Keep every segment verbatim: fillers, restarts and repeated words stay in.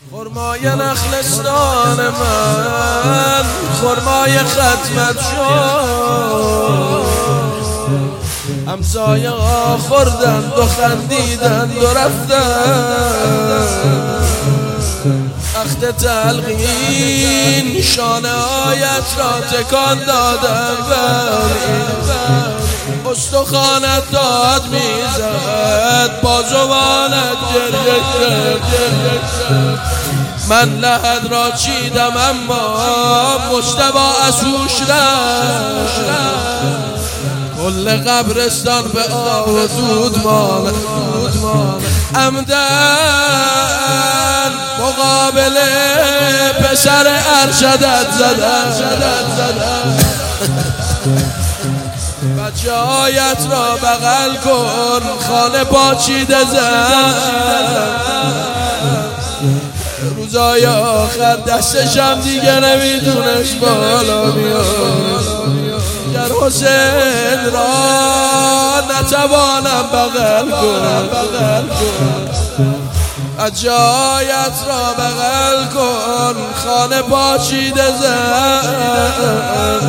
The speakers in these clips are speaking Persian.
خرمای نخلستان من خرمای ختمت شد، همسایه ها خوردند و خندیدند و رفتند. وقت تلقین شانه هایت را تکان دادند، استخوانت داد میزد، بازوانت گریه کرد. من لحد را چیدم اما مجتبی از هوش رفت، کل قبرستان به آب و دود ماند. عمدن مقابل پسر ارشدت زدن، بچه هایت را بغل کن، خانه پاچیده زن. روزای آخر دستشم دیگه نمیتونست بالا بیاد، گر حسین را نتوانم بغل کنم. بچه‌هایت را بغل کن، خانه پاچیده زن.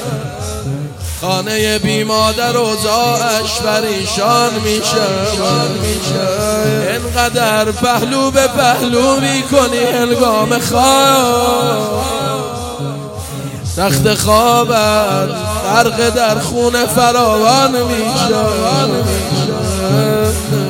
خانه بی مادر اوضاعش پریشان میشه، اینقدر پهلو به پهلو میکنی هنگام خواب، تخت خوابت غرق در خون فراوان میشه.